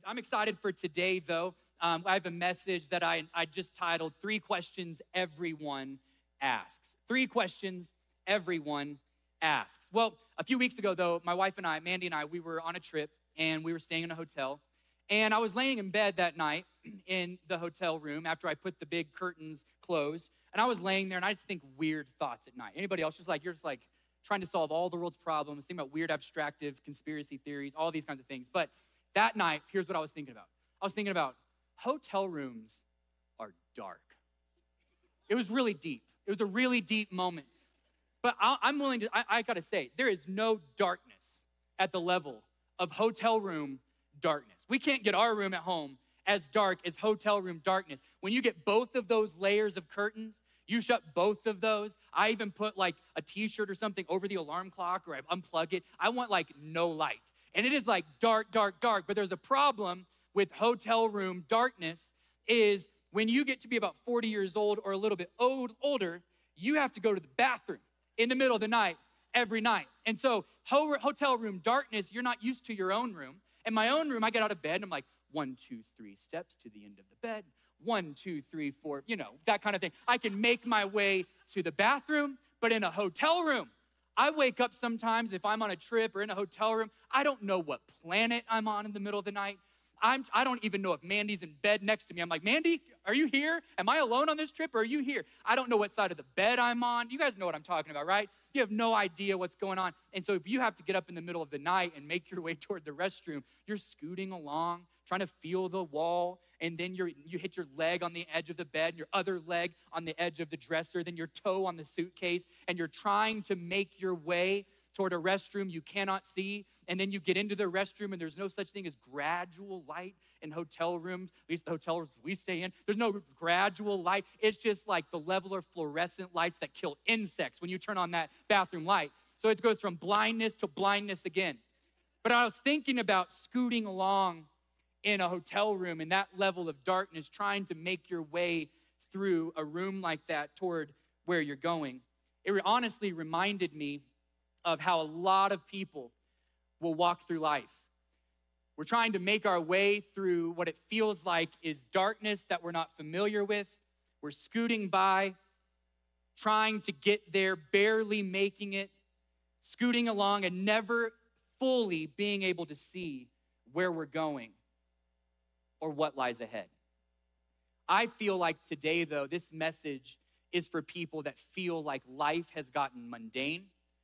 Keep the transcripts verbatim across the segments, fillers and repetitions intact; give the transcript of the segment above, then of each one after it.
I'm excited for today, though. Um, I have a message that I, I just titled, Three Questions Everyone Asks. Three questions everyone asks. Well, a few weeks ago, though, my wife and I, Mandy and I, we were on a trip, and we were staying in a hotel. And I was laying in bed that night in the hotel room after I put the big curtains closed. And I was laying there, and I just think weird thoughts at night. Anybody else just like, you're just like trying to solve all the world's problems, thinking about weird abstractive conspiracy theories, all these kinds of things. But that night, here's what I was thinking about. I was thinking about hotel rooms are dark. It was really deep. It was a really deep moment. But I'm willing to, I, I gotta say, there is no darkness at the level of hotel room darkness. We can't get our room at home as dark as hotel room darkness. When you get both of those layers of curtains, you shut both of those. I even put like a t-shirt or something over the alarm clock, or I unplug it. I want like no light. And it is like dark, dark, dark. But there's a problem with hotel room darkness is when you get to be about forty years old or a little bit old, older, you have to go to the bathroom in the middle of the night every night. And so ho- hotel room darkness, you're not used to your own room. In my own room, I get out of bed and I'm like, one, two, three steps to the end of the bed. One, two, three, four, you know, that kind of thing. I can make my way to the bathroom, but in a hotel room, I wake up sometimes if I'm on a trip or in a hotel room, I don't know what planet I'm on in the middle of the night. I'm, I don't even know if Mandy's in bed next to me. I'm like, Mandy, are you here? Am I alone on this trip or are you here? I don't know what side of the bed I'm on. You guys know what I'm talking about, right? You have no idea what's going on. And so if you have to get up in the middle of the night and make your way toward the restroom, you're scooting along, trying to feel the wall, and then you're, you hit your leg on the edge of the bed, your other leg on the edge of the dresser, then your toe on the suitcase, and you're trying to make your way toward a restroom you cannot see, and then you get into the restroom and there's no such thing as gradual light in hotel rooms, at least the hotel rooms we stay in. There's no gradual light. It's just like the level of fluorescent lights that kill insects when you turn on that bathroom light. So it goes from blindness to blindness again. But I was thinking about scooting along in a hotel room in that level of darkness, trying to make your way through a room like that toward where you're going. It honestly reminded me of how a lot of people will walk through life. We're trying to make our way through what it feels like is darkness that we're not familiar with. We're scooting by, trying to get there, barely making it, scooting along and never fully being able to see where we're going or what lies ahead. I feel like today, though, this message is for people that feel like life has gotten mundane,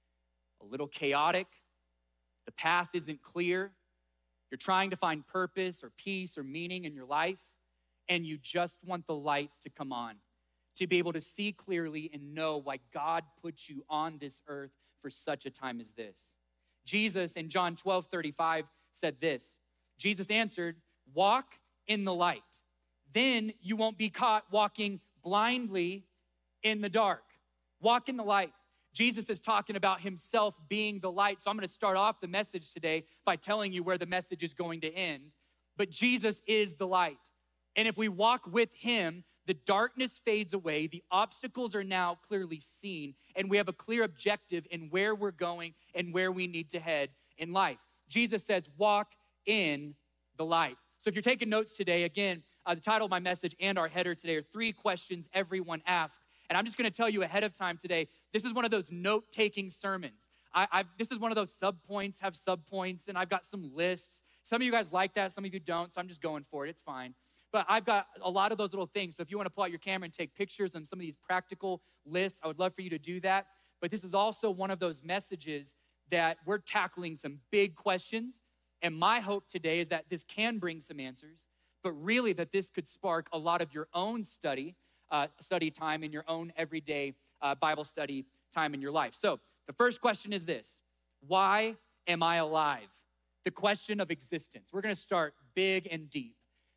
a little chaotic, the path isn't clear, you're trying to find purpose or peace or meaning in your life, and you just want the light to come on, to be able to see clearly and know why God put you on this earth for such a time as this. Jesus in John twelve thirty-five said this, Jesus answered, walk in the light, then you won't be caught walking blindly in the dark. Walk in the light. Jesus is talking about himself being the light. So I'm going to start off the message today by telling you where the message is going to end. But Jesus is the light. And if we walk with him, the darkness fades away. The obstacles are now clearly seen. And we have a clear objective in where we're going and where we need to head in life. Jesus says, walk in the light. So if you're taking notes today, again, uh, the title of my message and our header today are three questions everyone asks. And I'm just gonna tell you ahead of time today, this is one of those note-taking sermons. I, I've, this is one of those sub-points, have sub-points, and I've got some lists. Some of you guys like that, some of you don't, so I'm just going for it, it's fine. But I've got a lot of those little things. So if you wanna pull out your camera and take pictures on some of these practical lists, I would love for you to do that. But this is also one of those messages that we're tackling some big questions. And my hope today is that this can bring some answers, but really that this could spark a lot of your own study, Uh, study time in your own everyday uh, Bible study time in your life. So the first question is this: why am I alive? The question of existence. We're gonna start big and deep.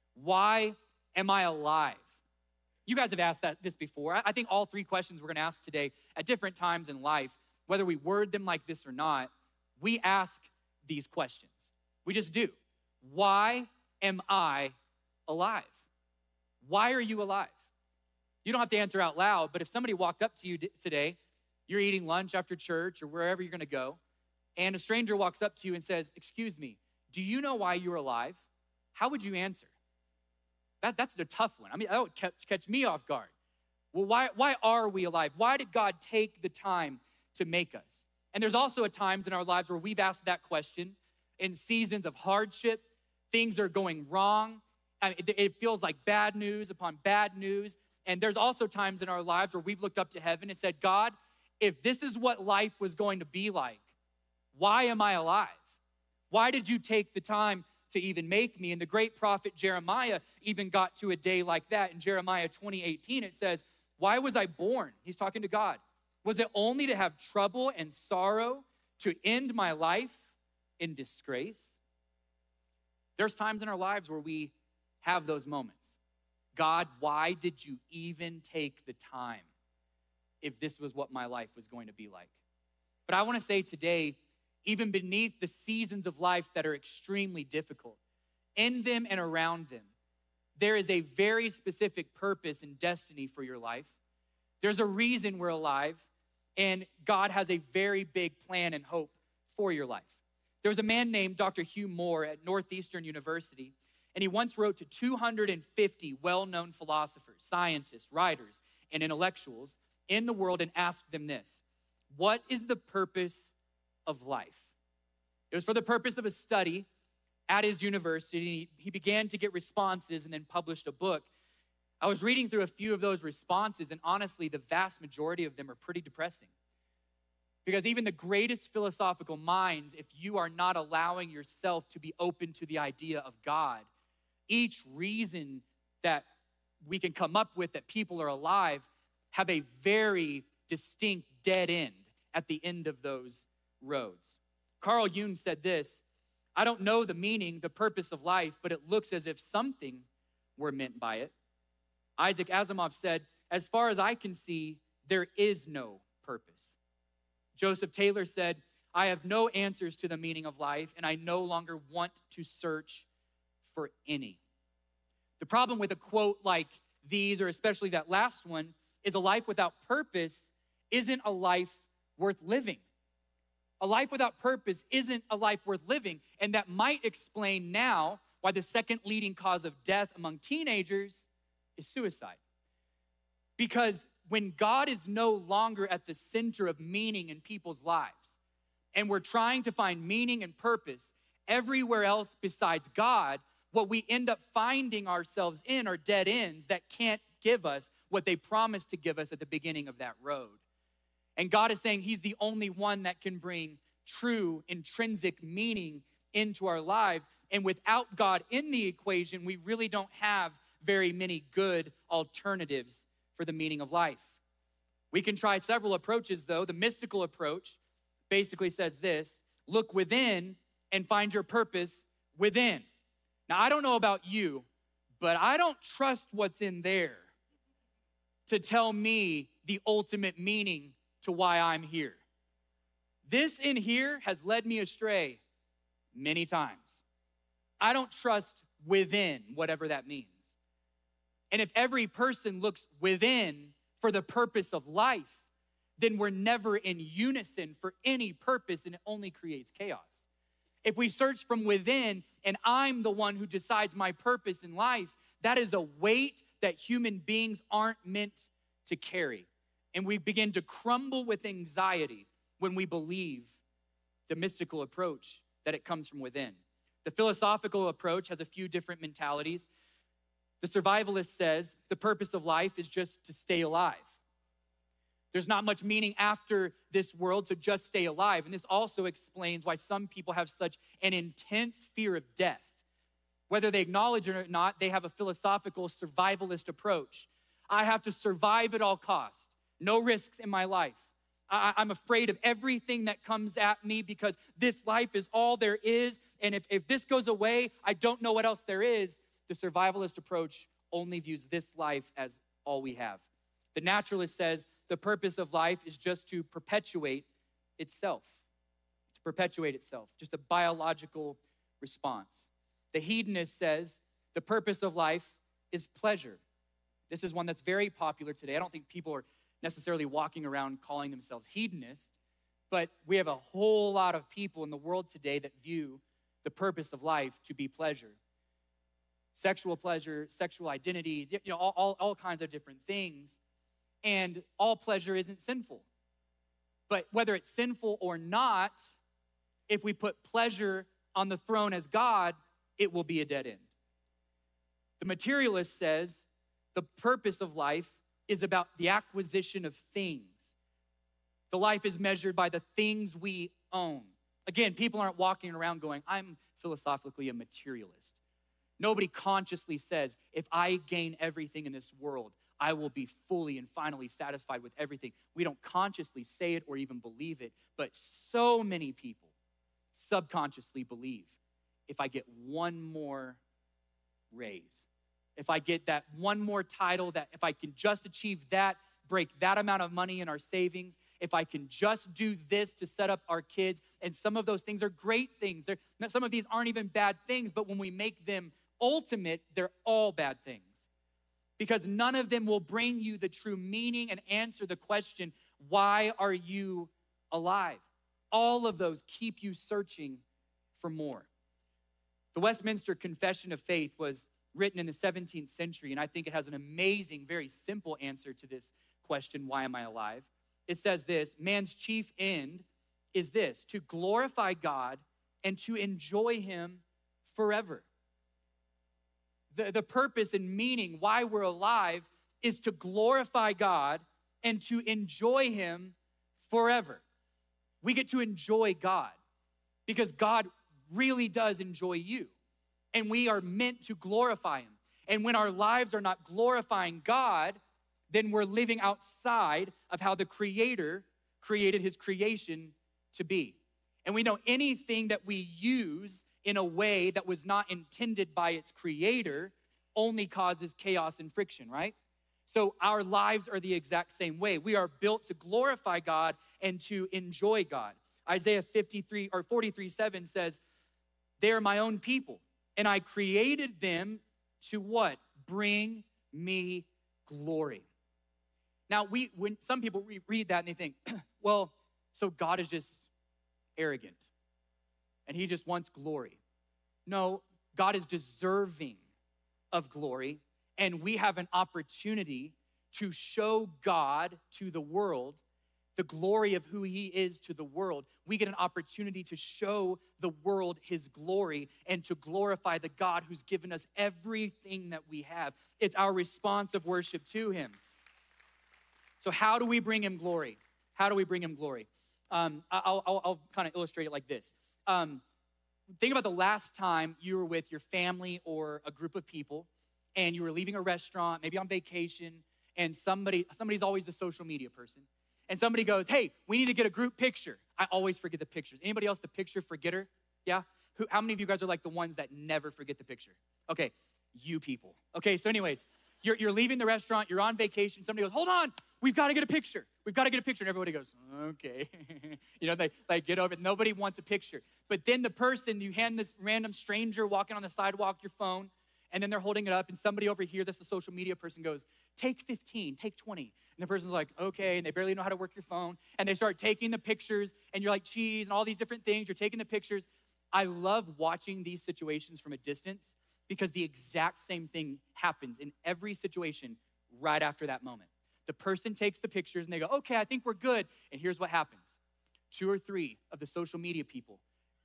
Why am I alive? You guys have asked that this before. I, I think all three questions we're gonna ask today at different times in life, whether we word them like this or not, we ask these questions. We just do. Why am I alive? Why are you alive? You don't have to answer out loud, but if somebody walked up to you today, you're eating lunch after church or wherever you're gonna go, and a stranger walks up to you and says, excuse me, do you know why you're alive? how would you answer? That, that's the tough one. I mean, that would catch, catch me off guard. Well, why, why are we alive? Why did God take the time to make us? And there's also at times in our lives where we've asked that question in seasons of hardship. Things are going wrong. I mean, it, it feels like bad news upon bad news. And there's also times in our lives where we've looked up to heaven and said, God, if this is what life was going to be like, why am I alive? Why did you take the time to even make me? And the great prophet Jeremiah even got to a day like that. In Jeremiah twenty eighteen, it says, why was I born? He's talking to God. Was it only to have trouble and sorrow, to end my life in disgrace? There's times in our lives where we have those moments. God, why did you even take the time if this was what my life was going to be like? But I want to say today, even beneath the seasons of life that are extremely difficult, in them and around them, there is a very specific purpose and destiny for your life. There's a reason we're alive, and God has a very big plan and hope for your life. There was a man named Doctor Hugh Moore at Northeastern University, and he once wrote to two hundred fifty well-known philosophers, scientists, writers, and intellectuals in the world and asked them this: what is the purpose of life? It was for the purpose of a study at his university. He began to get responses and then published a book. I was reading through a few of those responses, and honestly, the vast majority of them are pretty depressing. Because even the greatest philosophical minds, if you are not allowing yourself to be open to the idea of God, each reason that we can come up with that people are alive have a very distinct dead end at the end of those roads. Carl Jung said this: I don't know the meaning, the purpose of life, but it looks as if something were meant by it. Isaac Asimov said, as far as I can see, there is no purpose. Joseph Taylor said, I have no answers to the meaning of life, and I no longer want to search for any. The problem with a quote like these, or especially that last one, is a life without purpose isn't a life worth living. A life without purpose isn't a life worth living, and that might explain now why the second leading cause of death among teenagers is suicide. Because when God is no longer at the center of meaning in people's lives, and we're trying to find meaning and purpose everywhere else besides God, what we end up finding ourselves in are dead ends that can't give us what they promised to give us at the beginning of that road. And God is saying he's the only one that can bring true intrinsic meaning into our lives. And without God in the equation, we really don't have very many good alternatives for the meaning of life. We can try several approaches, though. The mystical approach basically says this: look within and find your purpose within. Now, I don't know about you, but I don't trust what's in there to tell me the ultimate meaning to why I'm here. This in here has led me astray many times. I don't trust within, whatever that means. And if every person looks within for the purpose of life, then we're never in unison for any purpose, and it only creates chaos. If we search from within and I'm the one who decides my purpose in life, that is a weight that human beings aren't meant to carry. And we begin to crumble with anxiety when we believe the mystical approach that it comes from within. The philosophical approach has a few different mentalities. The survivalist says the purpose of life is just to stay alive. There's not much meaning after this world, so just stay alive. And this also explains why some people have such an intense fear of death. Whether they acknowledge it or not, they have a philosophical survivalist approach. I have to survive at all costs. No risks in my life. I, I'm afraid of everything that comes at me because this life is all there is. And if, if this goes away, I don't know what else there is. The survivalist approach only views this life as all we have. The naturalist says the purpose of life is just to perpetuate itself, to perpetuate itself, just a biological response. The hedonist says the purpose of life is pleasure. This is one that's very popular today. I don't think people are necessarily walking around calling themselves hedonists, but we have a whole lot of people in the world today that view the purpose of life to be pleasure. sexual pleasure, sexual identity, you know, all, all, all kinds of different things. And all pleasure isn't sinful. But whether it's sinful or not, if we put pleasure on the throne as God, it will be a dead end. The materialist says the purpose of life is about the acquisition of things. The life is measured by the things we own. Again, people aren't walking around going, I'm philosophically a materialist. Nobody consciously says, if I gain everything in this world, I will be fully and finally satisfied with everything. We don't consciously say it or even believe it, but so many people subconsciously believe, if I get one more raise, if I get that one more title, that if I can just achieve that, break that amount of money in our savings, if I can just do this to set up our kids, and some of those things are great things. They're, some of these aren't even bad things, but when we make them ultimate, they're all bad things. Because none of them will bring you the true meaning and answer the question, why are you alive? All of those keep you searching for more. The Westminster Confession of Faith was written in the seventeenth century, and I think it has an amazing, very simple answer to this question, why am I alive? It says this: man's chief end is this, to glorify God and to enjoy him forever. The, the purpose and meaning why we're alive is to glorify God and to enjoy him forever. We get to enjoy God because God really does enjoy you, and we are meant to glorify him. And when our lives are not glorifying God, then we're living outside of how the Creator created his creation to be. And we know anything that we use in a way that was not intended by its Creator only causes chaos and friction, right? So our lives are the exact same way. We are built to glorify God and to enjoy God. Isaiah fifty-three or forty-three seven says, they are my own people, and I created them to what? Bring me glory. Now, we when some people re- read that and they think, well, so God is just arrogant and he just wants glory. No, God is deserving of glory, and we have an opportunity to show God to the world, the glory of who he is to the world. We get an opportunity to show the world his glory and to glorify the God who's given us everything that we have. It's our response of worship to him. So how do we bring him glory? How do we bring him glory? Um, I'll, I'll, I'll kind of illustrate it like this. Um, think about the last time you were with your family or a group of people, and you were leaving a restaurant, maybe on vacation, and somebody somebody's always the social media person. And somebody goes, hey, we need to get a group picture. I always forget the pictures. Anybody else the picture forgetter? Yeah? Who, how many of you guys are like the ones that never forget the picture? Okay, you people. Okay, so anyways, you're, you're leaving the restaurant, you're on vacation, somebody goes, hold on, we've got to get a picture. We've got to get a picture. And everybody goes, okay. you know, they like get over it. Nobody wants a picture. But then the person, you hand this random stranger walking on the sidewalk your phone, and then they're holding it up, and somebody over here, that's the social media person, goes, take fifteen, take twenty. And the person's like, okay, and they barely know how to work your phone. And they start taking the pictures, and you're like, cheese, and all these different things. You're taking the pictures. I love watching these situations from a distance because the exact same thing happens in every situation right after that moment. The person takes the pictures, and they go, okay, I think we're good. And here's what happens. Two or three of the social media people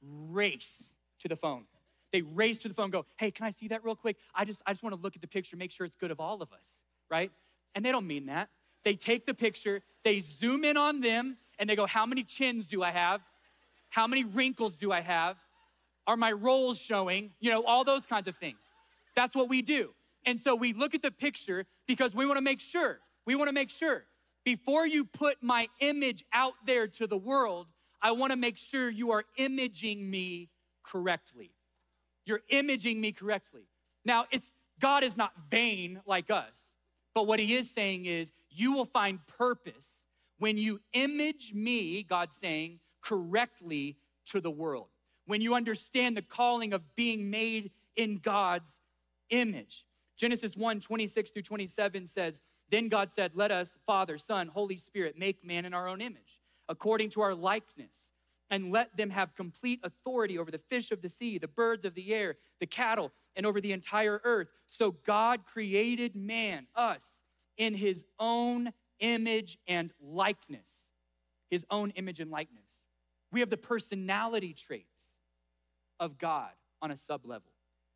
race to the phone. They race to the phone and go, hey, can I see that real quick? I just, I just want to look at the picture, make sure it's good of all of us, right? And they don't mean that. They take the picture, they zoom in on them, and they go, how many chins do I have? How many wrinkles do I have? Are my rolls showing? You know, all those kinds of things. That's what we do. And so we look at the picture because we want to make sure, we want to make sure before you put my image out there to the world, I want to make sure you are imaging me correctly. You're imaging me correctly. Now, it's God is not vain like us, but what he is saying is you will find purpose when you image me, God's saying, correctly to the world. When you understand the calling of being made in God's image. Genesis one, twenty-six through twenty-seven says, then God said, let us, Father, Son, Holy Spirit, make man in our own image, according to our likeness, and let them have complete authority over the fish of the sea, the birds of the air, the cattle, and over the entire earth. So God created man, us, in his own image and likeness. His own image and likeness. We have the personality traits of God on a sub-level.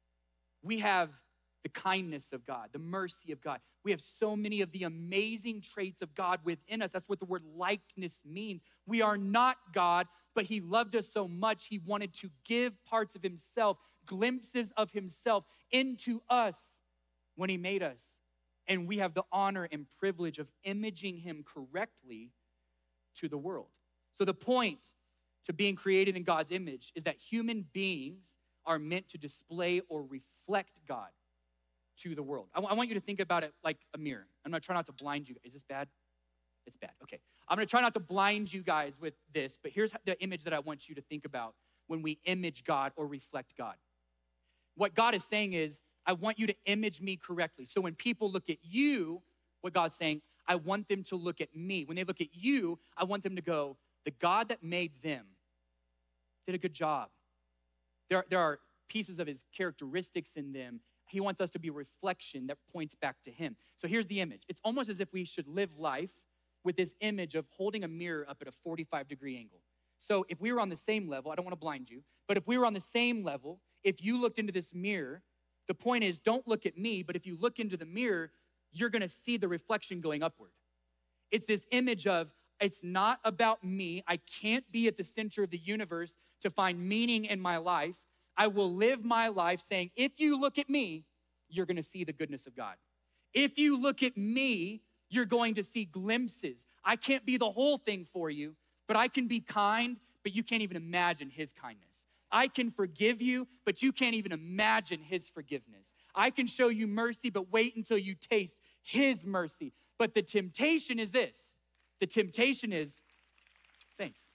We have the kindness of God, the mercy of God. We have so many of the amazing traits of God within us. That's what the word likeness means. We are not God, but he loved us so much, he wanted to give parts of himself, glimpses of himself into us when he made us. And we have the honor and privilege of imaging him correctly to the world. So the point to being created in God's image is that human beings are meant to display or reflect God to the world. I, w- I want you to think about it like a mirror. I'm gonna try not to blind you. Is this bad? It's bad, okay. I'm gonna try not to blind you guys with this, but here's the image that I want you to think about when we image God or reflect God. What God is saying is, I want you to image me correctly. So when people look at you, what God's saying, I want them to look at me. When they look at you, I want them to go, the God that made them did a good job. There, there are pieces of his characteristics in them. He wants us to be a reflection that points back to him. So here's the image. It's almost as if we should live life with this image of holding a mirror up at a forty-five degree angle. So if we were on the same level, I don't want to blind you, but if we were on the same level, if you looked into this mirror, the point is, don't look at me, but if you look into the mirror, you're gonna see the reflection going upward. It's this image of, it's not about me. I can't be at the center of the universe to find meaning in my life. I will live my life saying, if you look at me, you're gonna see the goodness of God. If you look at me, you're going to see glimpses. I can't be the whole thing for you, but I can be kind, but you can't even imagine his kindness. I can forgive you, but you can't even imagine his forgiveness. I can show you mercy, but wait until you taste his mercy. But the temptation is this. The temptation is, thanks.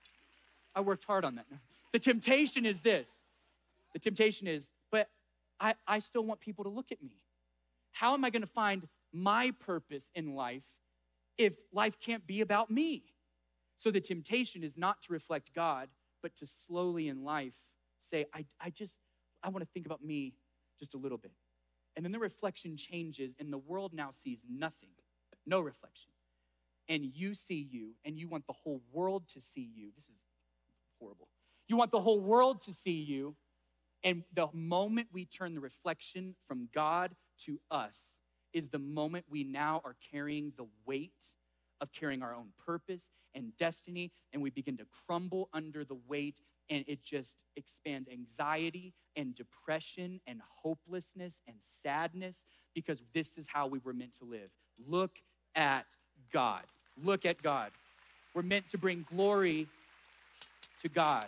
I worked hard on that. The temptation is this. The temptation is, but I, I still want people to look at me. How am I gonna find my purpose in life if life can't be about me? So the temptation is not to reflect God, but to slowly in life say, I, I just, I wanna think about me just a little bit. And then the reflection changes and the world now sees nothing, no reflection. And you see you and you want the whole world to see you. This is horrible. You want the whole world to see you. And the moment we turn the reflection from God to us is the moment we now are carrying the weight of carrying our own purpose and destiny, and we begin to crumble under the weight, and it just expands anxiety and depression and hopelessness and sadness, because this is how we were meant to live. Look at God. Look at God. We're meant to bring glory to God.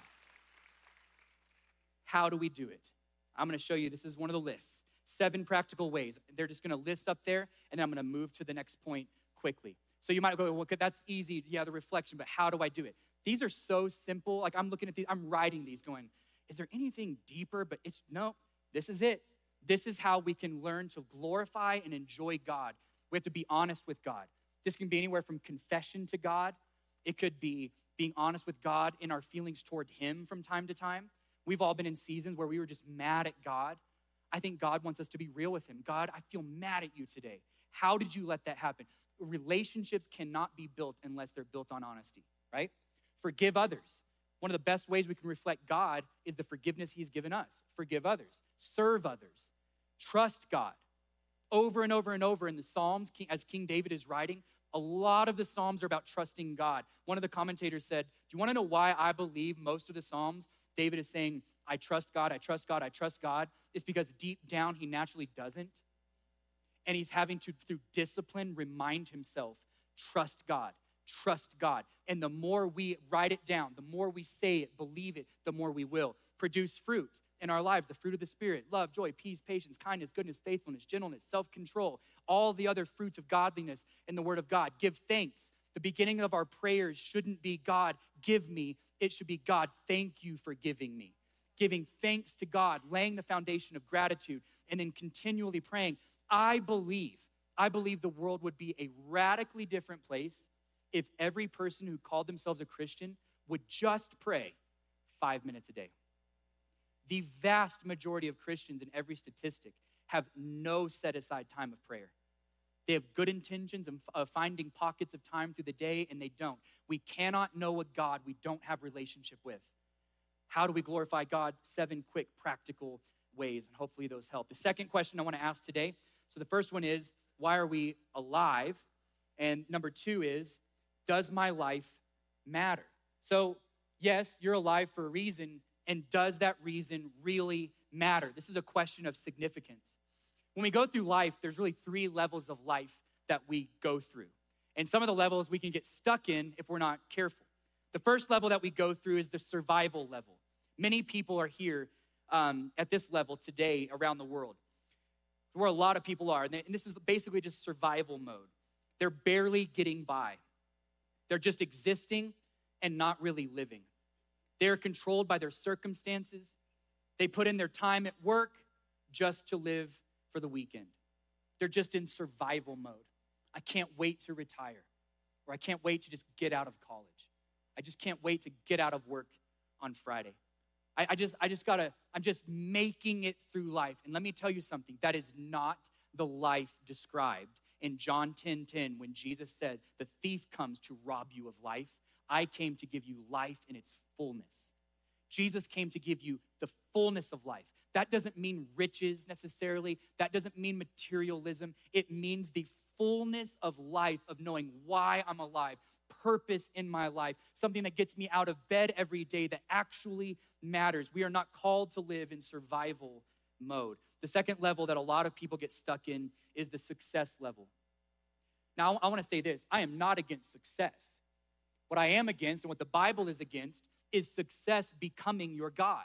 How do we do it? I'm gonna show you, this is one of the lists. Seven practical ways. They're just gonna list up there, and then I'm gonna move to the next point quickly. So you might go, well, that's easy, yeah, the reflection, but how do I do it? These are so simple. Like I'm looking at these, I'm writing these going, is there anything deeper? But it's, no, this is it. This is how we can learn to glorify and enjoy God. We have to be honest with God. This can be anywhere from confession to God. It could be being honest with God in our feelings toward him from time to time. We've all been in seasons where we were just mad at God. I think God wants us to be real with him. God, I feel mad at you today. How did you let that happen? Relationships cannot be built unless they're built on honesty, right? Forgive others. One of the best ways we can reflect God is the forgiveness he's given us. Forgive others. Serve others. Trust God. Over and over and over in the Psalms, as King David is writing, a lot of the Psalms are about trusting God. One of the commentators said, do you want to know why I believe most of the Psalms, David is saying, I trust God, I trust God, I trust God? It's because deep down he naturally doesn't. And he's having to, through discipline, remind himself, trust God, trust God. And the more we write it down, the more we say it, believe it, the more we will produce fruit in our lives, the fruit of the Spirit, love, joy, peace, patience, kindness, goodness, faithfulness, gentleness, self-control, all the other fruits of godliness in the Word of God. Give thanks. The beginning of our prayers shouldn't be, God, give me. It should be, God, thank you for giving me. Giving thanks to God, laying the foundation of gratitude, and then continually praying. I believe, I believe the world would be a radically different place if every person who called themselves a Christian would just pray, five minutes a day. The vast majority of Christians in every statistic have no set aside time of prayer. They have good intentions of, of finding pockets of time through the day, and they don't. We cannot know a God we don't have relationship with. How do we glorify God? Seven quick practical ways, and hopefully those help. The second question I want to ask today, so the first one is, why are we alive? And number two is, does my life matter? So yes, you're alive for a reason, and does that reason really matter? This is a question of significance. When we go through life, there's really three levels of life that we go through. And some of the levels we can get stuck in if we're not careful. The first level that we go through is the survival level. Many people are here um, at this level today around the world, where a lot of people are. And this is basically just survival mode. They're barely getting by. They're just existing and not really living. They're controlled by their circumstances. They put in their time at work just to live for the weekend. They're just in survival mode. I can't wait to retire, or I can't wait to just get out of college. I just can't wait to get out of work on Friday. I, I just, I just gotta, I'm just making it through life. And let me tell you something, that is not the life described in John ten ten when Jesus said, the thief comes to rob you of life. I came to give you life in its fullness. Jesus came to give you the fullness of life. That doesn't mean riches necessarily. That doesn't mean materialism. It means the fullness of life, of knowing why I'm alive, purpose in my life, something that gets me out of bed every day that actually matters. We are not called to live in survival mode. The second level that a lot of people get stuck in is the success level. Now, I want to say this. I am not against success. What I am against, and what the Bible is against, is success becoming your God.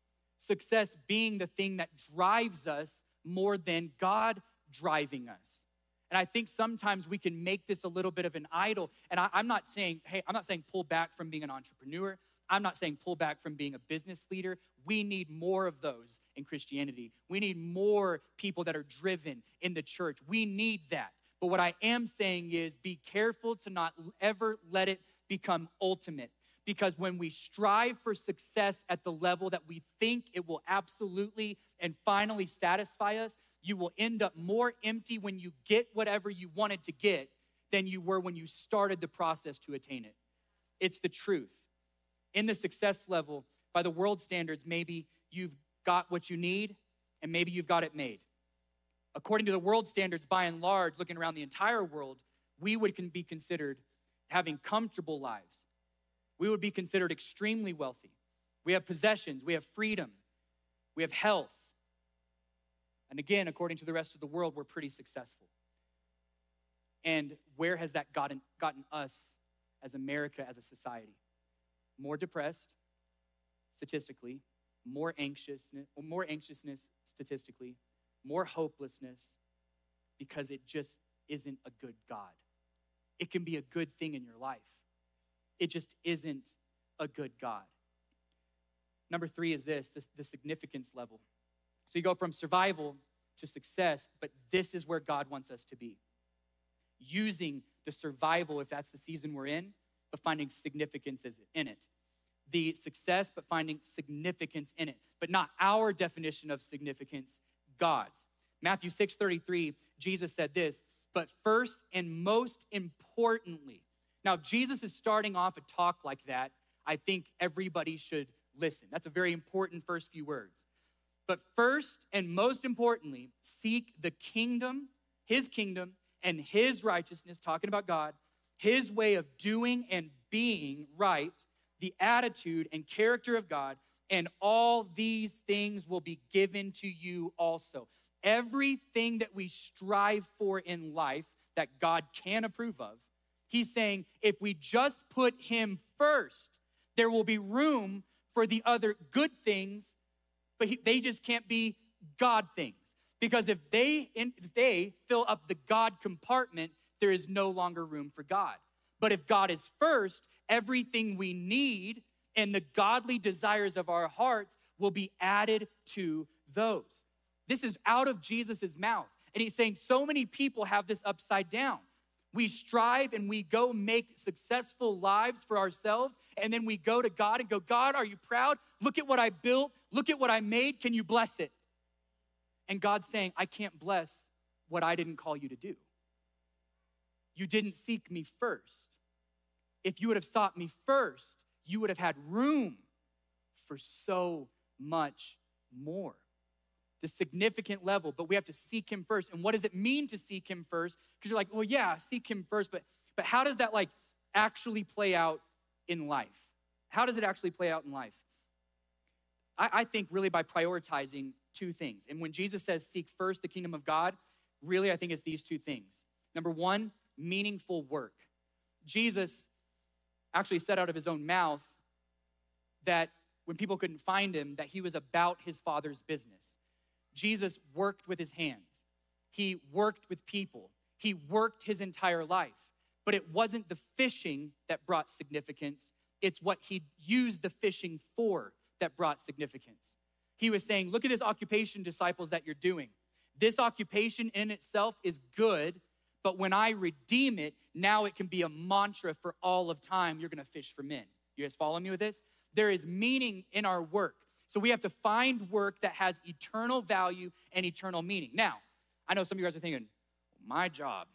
Success being the thing that drives us more than God driving us. And I think sometimes we can make this a little bit of an idol. And I, I'm not saying, hey, I'm not saying pull back from being an entrepreneur. I'm not saying pull back from being a business leader. We need more of those in Christianity. We need more people that are driven in the church. We need that. But what I am saying is be careful to not ever let it become ultimate. Because when we strive for success at the level that we think it will absolutely and finally satisfy us, you will end up more empty when you get whatever you wanted to get than you were when you started the process to attain it. It's the truth. In the success level, by the world standards, maybe you've got what you need and maybe you've got it made. According to the world standards, by and large, looking around the entire world, we would be considered having comfortable lives. We would be considered extremely wealthy. We have possessions, we have freedom, we have health. And again, according to the rest of the world, we're pretty successful. And where has that gotten, gotten us as America, as a society? More depressed, statistically, more anxiousness, more anxiousness statistically, more hopelessness, because it just isn't a good God. It can be a good thing in your life. It just isn't a good God. Number three is this, this, the significance level. So you go from survival to success, but this is where God wants us to be. Using the survival, if that's the season we're in, but finding significance in it. The success, but finding significance in it. But not our definition of significance, God's. Matthew six thirty-three, Jesus said this, but first and most importantly. Now, if Jesus is starting off a talk like that, I think everybody should listen. That's a very important first few words. But first and most importantly, seek the kingdom, his kingdom, and his righteousness, talking about God, his way of doing and being right, the attitude and character of God, and all these things will be given to you also. Everything that we strive for in life that God can approve of, he's saying if we just put him first, there will be room for the other good things, but he, they just can't be God things. Because if they, if they fill up the God compartment, there is no longer room for God. But if God is first, everything we need and the godly desires of our hearts will be added to those. This is out of Jesus's mouth. And he's saying so many people have this upside down. We strive and we go make successful lives for ourselves. And then we go to God and go, God, are you proud? Look at what I built. Look at what I made. Can you bless it? And God's saying, I can't bless what I didn't call you to do. You didn't seek me first. If you would have sought me first, you would have had room for so much more. The significant level, but we have to seek him first. And what does it mean to seek him first? Because you're like, well, yeah, seek him first, but, but how does that like actually play out in life? How does it actually play out in life? I, I think really by prioritizing two things. And when Jesus says seek first the kingdom of God, really I think it's these two things. Number one, meaningful work. Jesus actually said out of his own mouth that when people couldn't find him, that he was about his Father's business. Jesus worked with his hands. He worked with people. He worked his entire life. But it wasn't the fishing that brought significance. It's what he used the fishing for that brought significance. He was saying, look at this occupation, disciples, that you're doing. This occupation in itself is good, but when I redeem it, now it can be a mantra for all of time. You're gonna fish for men. You guys follow me with this? There is meaning in our work. So we have to find work that has eternal value and eternal meaning. Now, I know some of you guys are thinking, my job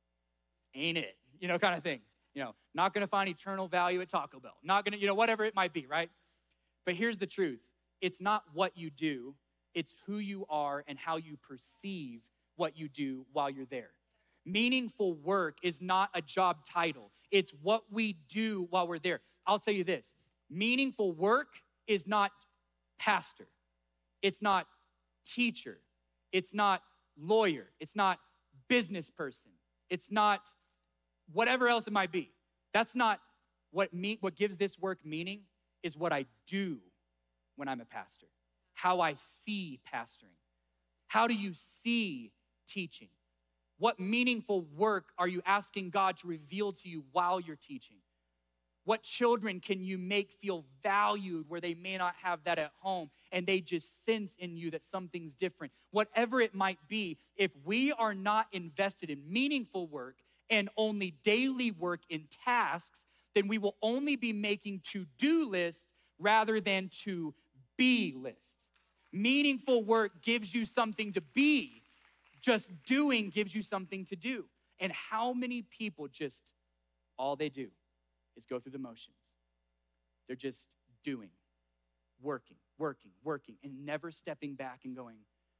ain't it, you know, kind of thing. You know, not gonna find eternal value at Taco Bell. Not gonna, you know, whatever it might be, right? But here's the truth. It's not what you do, it's who you are and how you perceive what you do while you're there. Meaningful work is not a job title. It's what we do while we're there. I'll tell you this, meaningful work is not pastor. It's not teacher. It's not lawyer. It's not business person. It's not whatever else it might be. That's not what me, what gives this work meaning is what I do when I'm a pastor. How I see pastoring. How do you see teaching? What meaningful work are you asking God to reveal to you while you're teaching? What children can you make feel valued where they may not have that at home and they just sense in you that something's different? Whatever it might be, if we are not invested in meaningful work and only daily work in tasks, then we will only be making to-do lists rather than to-be lists. Meaningful work gives you something to be. Just doing gives you something to do. And how many people just, all they do is go through the motions. They're just doing, working, working, working, and never stepping back and going,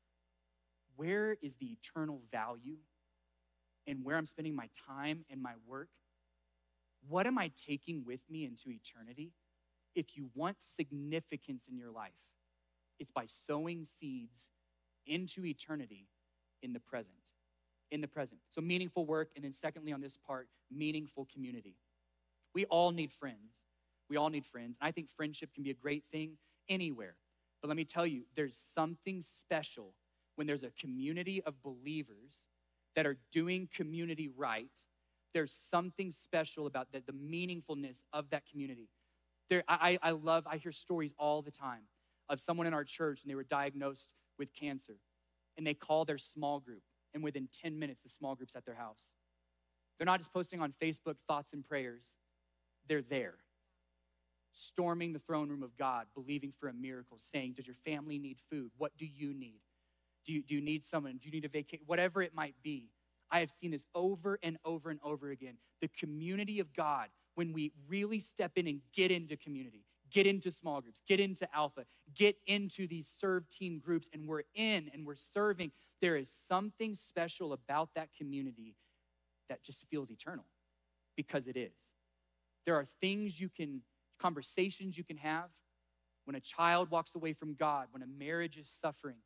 where is the eternal value and where I'm spending my time and my work? What am I taking with me into eternity? If you want significance in your life, it's by sowing seeds into eternity in the present, in the present. So meaningful work, and then secondly on this part, meaningful community. We all need friends. We all need friends. And I think friendship can be a great thing anywhere. But let me tell you, there's something special when there's a community of believers that are doing community right. There's something special about the, the meaningfulness of that community. There, I, I love, I hear stories all the time of someone in our church and they were diagnosed with cancer. And they call their small group. And within ten minutes, the small group's at their house. They're not just posting on Facebook thoughts and prayers. They're there, storming the throne room of God, believing for a miracle, saying, does your family need food? What do you need? Do you, do you need someone? Do you need a vacation? Whatever it might be. I have seen this over and over and over again. The community of God, when we really step in and get into community, get into small groups, get into Alpha, get into these serve team groups, and we're in and we're serving, there is something special about that community that just feels eternal because it is. There are things you can, conversations you can have when a child walks away from God, when a marriage is suffering.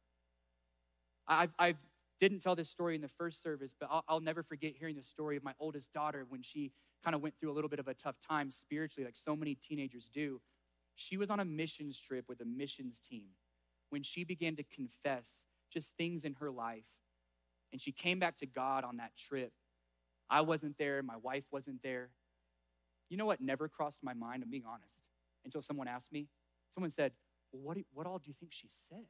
I've, I've didn't tell this story in the first service, but I'll, I'll never forget hearing the story of my oldest daughter when she kind of went through a little bit of a tough time spiritually, like so many teenagers do. She was on a missions trip with a missions team when she began to confess just things in her life. And she came back to God on that trip. I wasn't there, my wife wasn't there. You know what never crossed my mind? I'm being honest. Until someone asked me. Someone said, well, what, do, what all do you think she said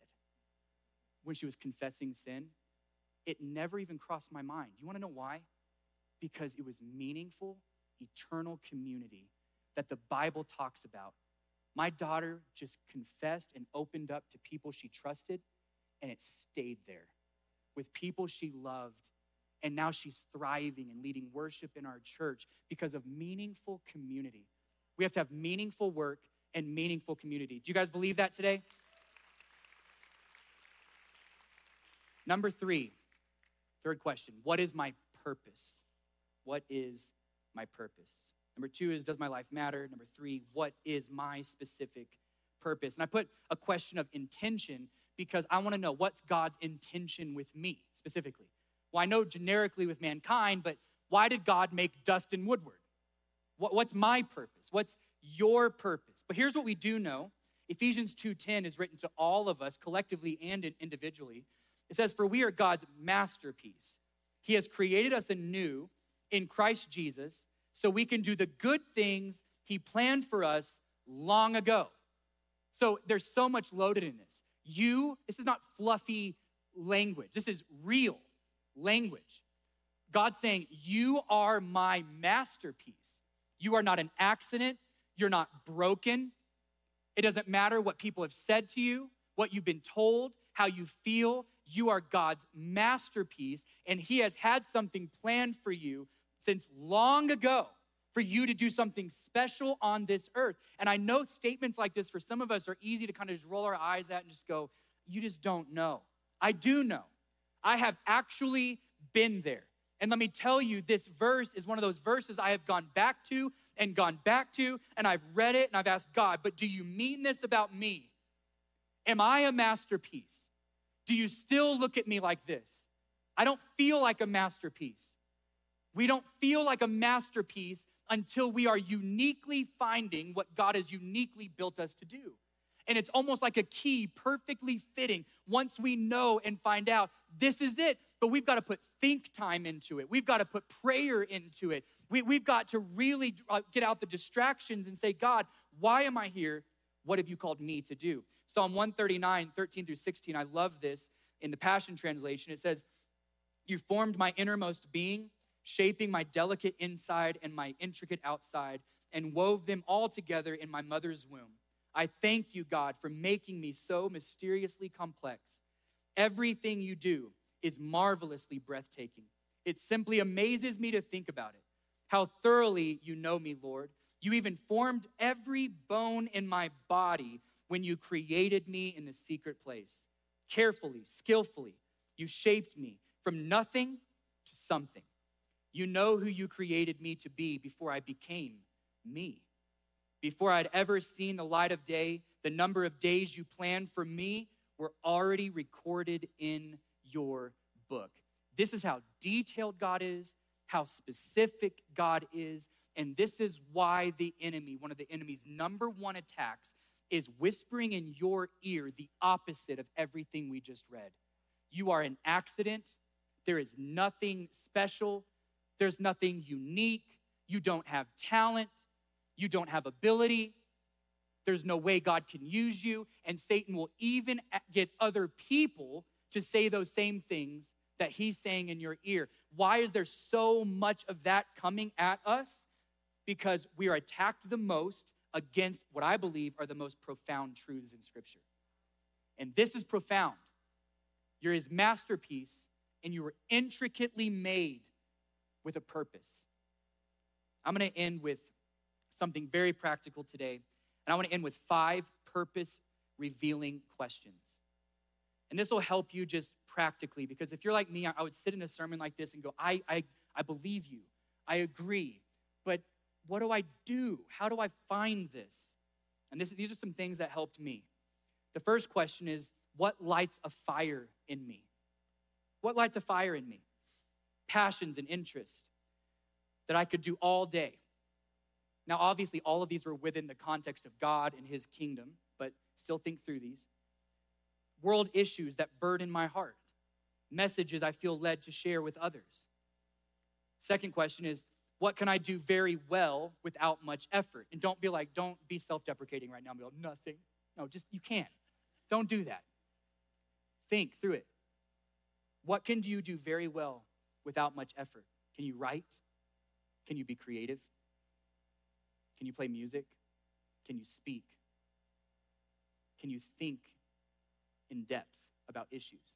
when she was confessing sin? It never even crossed my mind. You wanna know why? because it was meaningful, eternal community that the Bible talks about. My daughter just confessed and opened up to people she trusted, and it stayed there with people she loved. And now she's thriving and leading worship in our church because of meaningful community. We have to have meaningful work and meaningful community. Do you guys believe that today? Number three, third question, what is my purpose? What is my purpose? Number two is, does my life matter? Number three, what is my specific purpose? And I put a question of intention because I want to know what's God's intention with me specifically. Well, I know generically with mankind, but why did God make Dustin Woodward? What, what's my purpose? What's your purpose? But here's what we do know. Ephesians two ten is written to all of us collectively and individually. It says, for we are God's masterpiece. He has created us anew in Christ Jesus so we can do the good things he planned for us long ago. So there's so much loaded in this. You, this is not fluffy language. This is real language. God's saying, you are my masterpiece. You are not an accident. You're not broken. It doesn't matter what people have said to you, what you've been told, how you feel. You are God's masterpiece, and he has had something planned for you since long ago for you to do something special on this earth. And I know statements like this for some of us are easy to kind of just roll our eyes at and just go, you just don't know. I do know. I have actually been there. And let me tell you, this verse is one of those verses I have gone back to and gone back to, and I've read it and I've asked God, but do you mean this about me? Am I a masterpiece? Do you still look at me like this? I don't feel like a masterpiece. We don't feel like a masterpiece until we are uniquely finding what God has uniquely built us to do. And it's almost like a key perfectly fitting once we know and find out this is it. But we've got to put think time into it. We've got to put prayer into it. We, we've got to really get out the distractions and say, God, why am I here? What have you called me to do? Psalm one thirty-nine, thirteen through sixteen, I love this in the Passion Translation. It says, you formed my innermost being, shaping my delicate inside and my intricate outside, and wove them all together in my mother's womb. I thank you, God, for making me so mysteriously complex. Everything you do is marvelously breathtaking. It simply amazes me to think about it. How thoroughly you know me, Lord. You even formed every bone in my body when you created me in the secret place. Carefully, skillfully, you shaped me from nothing to something. You know who you created me to be before I became me. Before I'd ever seen the light of day, the number of days you planned for me were already recorded in your book. This is how detailed God is, how specific God is, and this is why the enemy, one of the enemy's number one attacks, is whispering in your ear the opposite of everything we just read. You are an accident. There is nothing special. There's nothing unique. You don't have talent. You don't have ability. There's no way God can use you. And Satan will even get other people to say those same things that he's saying in your ear. Why is there so much of that coming at us? Because we are attacked the most against what I believe are the most profound truths in Scripture. And this is profound. You're his masterpiece, and you were intricately made with a purpose. I'm going to end with something very practical today, and I want to end with five purpose-revealing questions. And this will help you just practically, because if you're like me, I would sit in a sermon like this and go, I, I, I believe you. I agree. But what do I do? How do I find this? And this, these are some things that helped me. The first question is, what lights a fire in me? What lights a fire in me? Passions and interests that I could do all day. Now, obviously, all of these are within the context of God and his kingdom, but still think through these. World issues that burden my heart. Messages I feel led to share with others. Second question is, what can I do very well without much effort? And don't be like, don't be self-deprecating right now and be like, nothing. No, just, you can't. Don't do that. Think through it. What can you do very well without much effort? Can you write? Can you be creative? Can you play music? Can you speak? Can you think in depth about issues?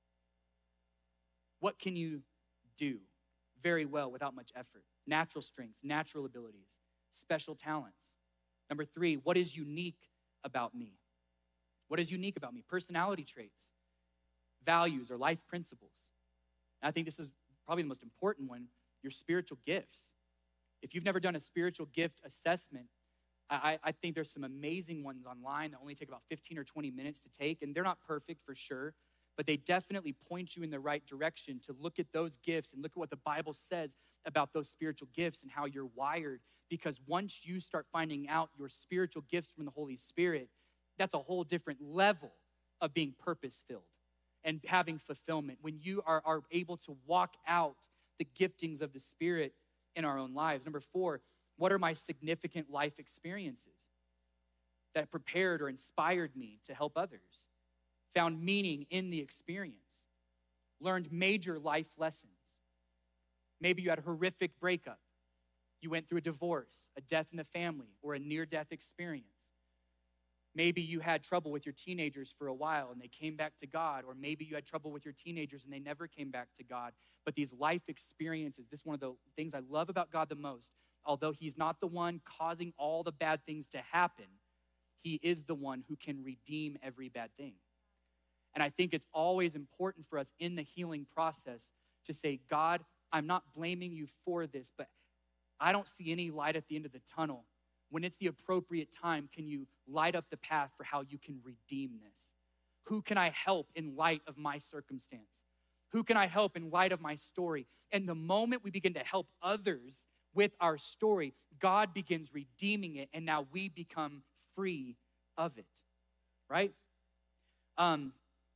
What can you do very well without much effort? Natural strengths, natural abilities, special talents. Number three, what is unique about me? What is unique about me? Personality traits, values, or life principles. And I think this is probably the most important one, your spiritual gifts. If you've never done a spiritual gift assessment, I, I think there's some amazing ones online that only take about fifteen or twenty minutes to take, and they're not perfect for sure, but they definitely point you in the right direction to look at those gifts and look at what the Bible says about those spiritual gifts and how you're wired. Because once you start finding out your spiritual gifts from the Holy Spirit, that's a whole different level of being purpose-filled and having fulfillment. When you are, are able to walk out the giftings of the Spirit in our own lives. Number four, what are my significant life experiences that prepared or inspired me to help others? Found meaning in the experience, learned major life lessons. Maybe you had a horrific breakup. You went through a divorce, a death in the family, or a near-death experience. Maybe you had trouble with your teenagers for a while and they came back to God, or maybe you had trouble with your teenagers and they never came back to God. But these life experiences, this is one of the things I love about God the most. Although he's not the one causing all the bad things to happen, he is the one who can redeem every bad thing. And I think it's always important for us in the healing process to say, God, I'm not blaming you for this, but I don't see any light at the end of the tunnel. When it's the appropriate time, can you light up the path for how you can redeem this? Who can I help in light of my circumstance? Who can I help in light of my story? And the moment we begin to help others with our story, God begins redeeming it, and now we become free of it, right? Um,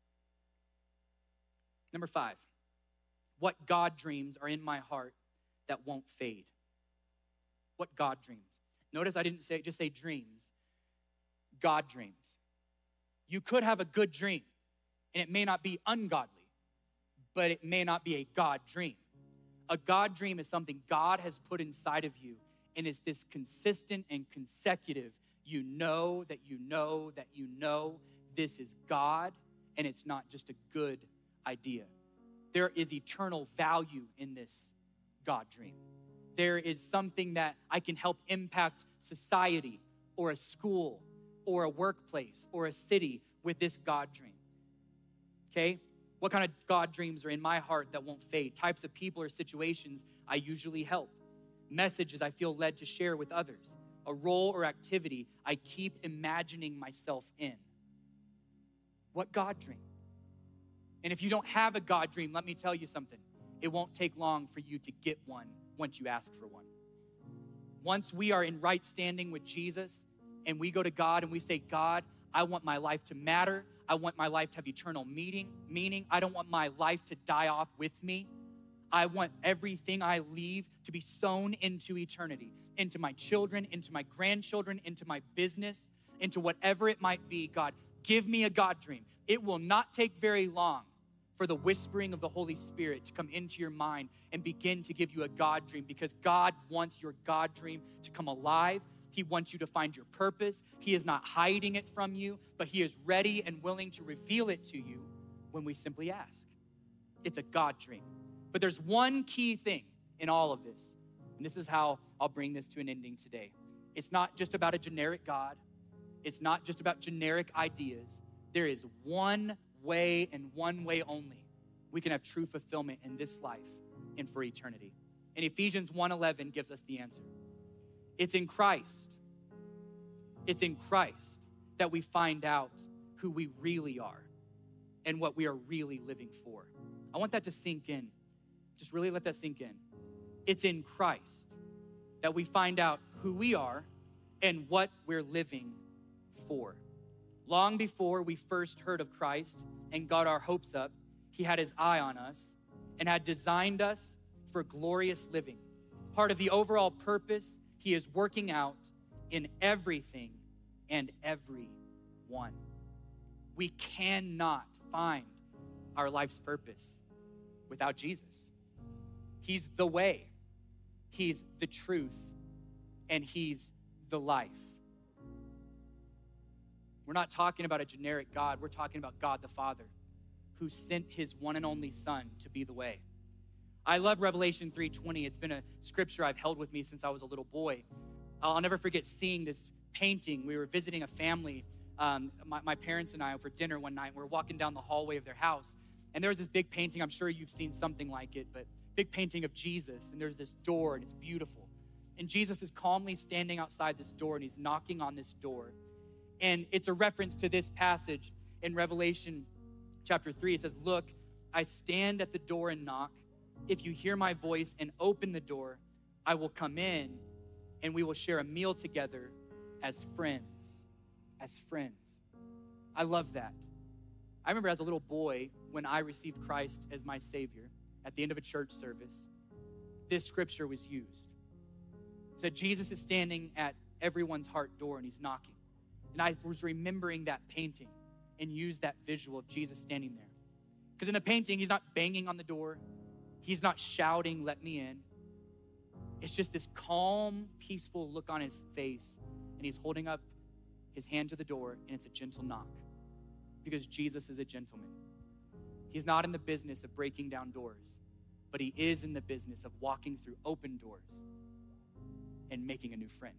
number five, what God dreams are in my heart that won't fade. What God dreams. Notice I didn't say just say dreams. God dreams. You could have a good dream, and it may not be ungodly, but it may not be a God dream. A God dream is something God has put inside of you, and it's this consistent and consecutive. You know that you know that you know this is God, and it's not just a good idea. There is eternal value in this God dream. There is something that I can help impact society or a school or a workplace or a city with this God dream. Okay? What kind of God dreams are in my heart that won't fade? Types of people or situations I usually help. Messages I feel led to share with others. A role or activity I keep imagining myself in. What God dream? And if you don't have a God dream, let me tell you something. It won't take long for you to get one once you ask for one. Once we are in right standing with Jesus and we go to God and we say, God, I want my life to matter. I want my life to have eternal meaning. Meaning, I don't want my life to die off with me. I want everything I leave to be sown into eternity, into my children, into my grandchildren, into my business, into whatever it might be. God, give me a God dream. It will not take very long for the whispering of the Holy Spirit to come into your mind and begin to give you a God dream, because God wants your God dream to come alive. He wants you to find your purpose. He is not hiding it from you, but he is ready and willing to reveal it to you when we simply ask. It's a God dream. But there's one key thing in all of this, and this is how I'll bring this to an ending today. It's not just about a generic God. It's not just about generic ideas. There is one way and one way only we can have true fulfillment in this life and for eternity. And Ephesians one eleven gives us the answer. It's in Christ. It's in Christ that we find out who we really are and what we are really living for. I want that to sink in. Just really let that sink in. It's in Christ that we find out who we are and what we're living for. Long before we first heard of Christ and got our hopes up, he had his eye on us and had designed us for glorious living. Part of the overall purpose he is working out in everything and everyone. We cannot find our life's purpose without Jesus. He's the way. He's the truth, and he's the life. We're not talking about a generic God. We're talking about God the Father, who sent his one and only Son to be the way. I love Revelation three twenty. It's been a scripture I've held with me since I was a little boy. I'll never forget seeing this painting. We were visiting a family, um, my, my parents and I, for dinner one night. We were walking down the hallway of their house, and there was this big painting. I'm sure you've seen something like it, but big painting of Jesus, and there's this door, and it's beautiful. And Jesus is calmly standing outside this door, and he's knocking on this door. And it's a reference to this passage in Revelation chapter three. It says, "Look, I stand at the door and knock. If you hear my voice and open the door, I will come in and we will share a meal together as friends." As friends. I love that. I remember as a little boy when I received Christ as my Savior at the end of a church service, this scripture was used. It said Jesus is standing at everyone's heart door and he's knocking. And I was remembering that painting and used that visual of Jesus standing there. Because in the painting, he's not banging on the door. He's not shouting, "Let me in." It's just this calm, peaceful look on his face. And he's holding up his hand to the door, and it's a gentle knock. Because Jesus is a gentleman. He's not in the business of breaking down doors, but he is in the business of walking through open doors and making a new friend.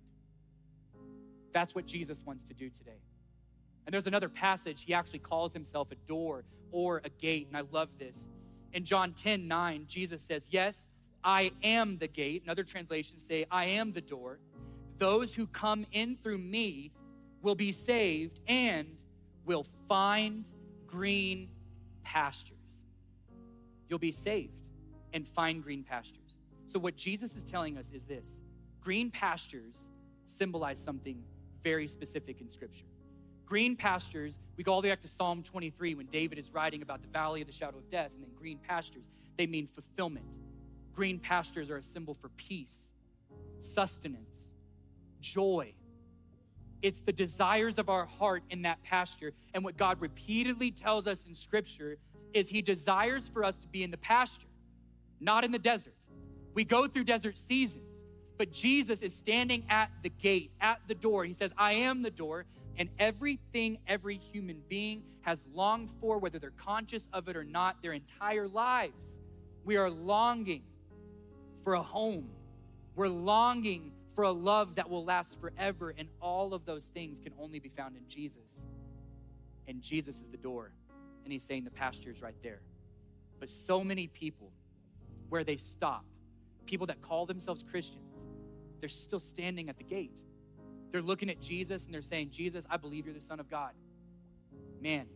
That's what Jesus wants to do today. And there's another passage, he actually calls himself a door or a gate, and I love this. In John ten nine, Jesus says, "Yes, I am the gate." And other translations say, "I am the door. Those who come in through me will be saved and will find green pastures." You'll be saved and find green pastures. So what Jesus is telling us is this: green pastures symbolize something very specific in Scripture. Green pastures, we go all the way back to Psalm twenty-three when David is writing about the valley of the shadow of death, and then green pastures, they mean fulfillment. Green pastures are a symbol for peace, sustenance, joy. It's the desires of our heart in that pasture. And what God repeatedly tells us in Scripture is he desires for us to be in the pasture, not in the desert. We go through desert seasons, but Jesus is standing at the gate, at the door. He says, "I am the door." And everything every human being has longed for, whether they're conscious of it or not, their entire lives, we are longing for a home. We're longing for a love that will last forever. And all of those things can only be found in Jesus. And Jesus is the door. And he's saying the pasture is right there. But so many people, where they stop, people that call themselves Christians, they're still standing at the gate. They're looking at Jesus and they're saying, "Jesus, I believe you're the Son of God." Man,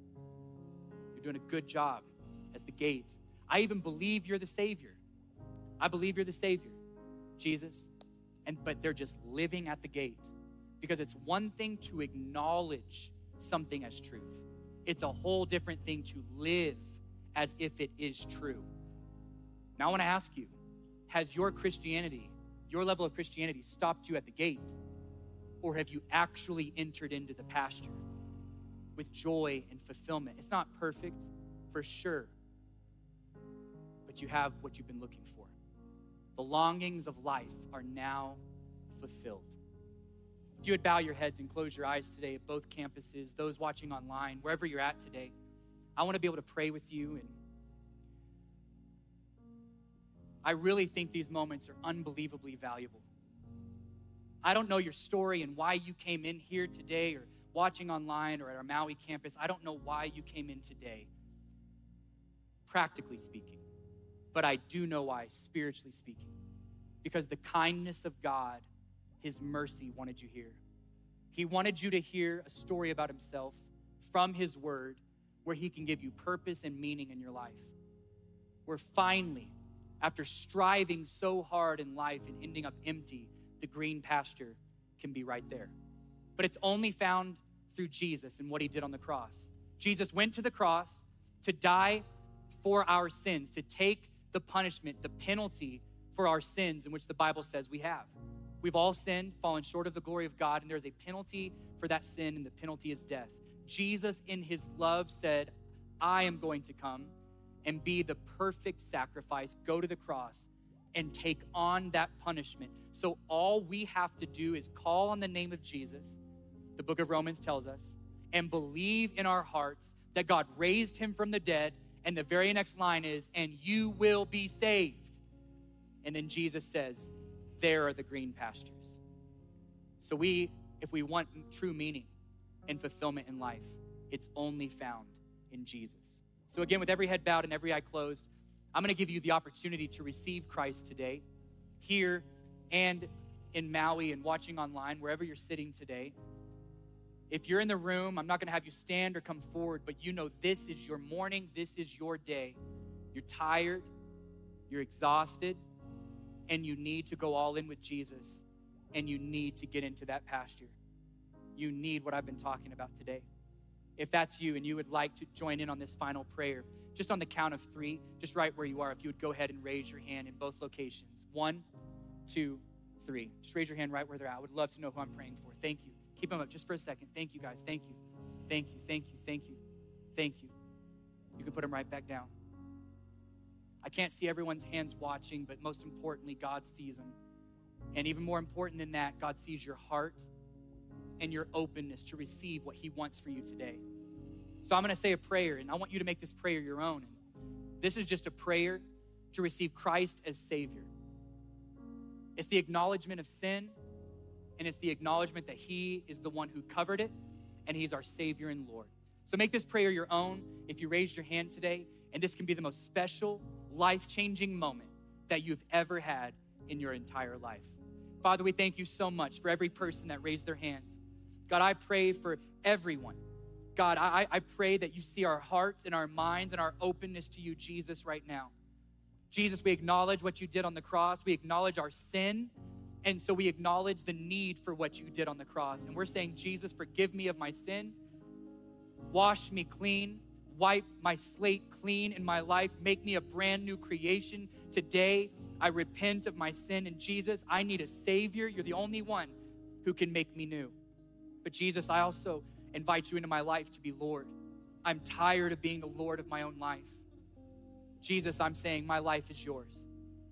you're doing a good job as the gate. I even believe you're the Savior. I believe you're the Savior, Jesus. And but they're just living at the gate. Because it's one thing to acknowledge something as truth. It's a whole different thing to live as if it is true. Now I want to ask you, has your Christianity, your level of Christianity stopped you at the gate? Or have you actually entered into the pasture with joy and fulfillment? It's not perfect, for sure, but you have what you've been looking for. The longings of life are now fulfilled. If you would bow your heads and close your eyes today at both campuses, those watching online, wherever you're at today, I want to be able to pray with you. And I really think these moments are unbelievably valuable. I don't know your story and why you came in here today or watching online or at our Maui campus. I don't know why you came in today, practically speaking. But I do know why, spiritually speaking. Because the kindness of God, his mercy wanted you here. He wanted you to hear a story about himself from his word where he can give you purpose and meaning in your life. Where finally, after striving so hard in life and ending up empty, the green pasture can be right there. But it's only found through Jesus and what he did on the cross. Jesus went to the cross to die for our sins, to take the punishment, the penalty for our sins, in which the Bible says we have. We've all sinned, fallen short of the glory of God, and there's a penalty for that sin, and the penalty is death. Jesus, in his love, said, "I am going to come and be the perfect sacrifice, go to the cross and take on that punishment. So all we have to do is call on the name of Jesus, the book of Romans tells us, and believe in our hearts that God raised him from the dead. And the very next line is, and you will be saved. And then Jesus says, there are the green pastures. So we, if we want true meaning and fulfillment in life, it's only found in Jesus. So again, with every head bowed and every eye closed, I'm gonna give you the opportunity to receive Christ today, here and in Maui and watching online, wherever you're sitting today. If you're in the room, I'm not gonna have you stand or come forward, but you know this is your morning, this is your day. You're tired, you're exhausted, and you need to go all in with Jesus, and you need to get into that pasture. You need what I've been talking about today. If that's you and you would like to join in on this final prayer, just on the count of three, just right where you are, if you would go ahead and raise your hand in both locations. One, two, three. Just raise your hand right where they're at. I would love to know who I'm praying for. Thank you. Keep them up just for a second. Thank you, guys. Thank you. Thank you. Thank you. Thank you. Thank you. You can put them right back down. I can't see everyone's hands watching, but most importantly, God sees them. And even more important than that, God sees your heart and your openness to receive what he wants for you today. So I'm going to say a prayer, and I want you to make this prayer your own. And this is just a prayer to receive Christ as Savior. It's the acknowledgement of sin, and it's the acknowledgement that he is the one who covered it, and he's our Savior and Lord. So make this prayer your own if you raised your hand today, and this can be the most special, life-changing moment that you've ever had in your entire life. Father, we thank you so much for every person that raised their hands. God, I pray for everyone. God, I, I pray that you see our hearts and our minds and our openness to you, Jesus, right now. Jesus, we acknowledge what you did on the cross. We acknowledge our sin. And so we acknowledge the need for what you did on the cross. And we're saying, Jesus, forgive me of my sin. Wash me clean. Wipe my slate clean in my life. Make me a brand new creation. Today, I repent of my sin. And Jesus, I need a Savior. You're the only one who can make me new. But Jesus, I also invite you into my life to be Lord. I'm tired of being the Lord of my own life. Jesus, I'm saying my life is yours.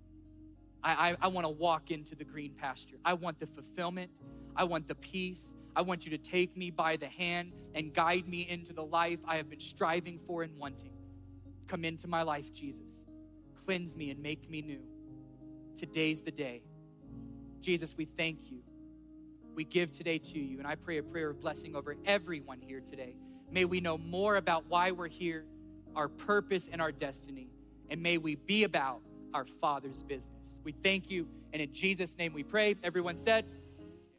I, I, I want to walk into the green pasture. I want the fulfillment. I want the peace. I want you to take me by the hand and guide me into the life I have been striving for and wanting. Come into my life, Jesus. Cleanse me and make me new. Today's the day. Jesus, we thank you. We give today to you, and I pray a prayer of blessing over everyone here today. May we know more about why we're here, our purpose and our destiny, and may we be about our Father's business. We thank you, and in Jesus' name we pray. Everyone said,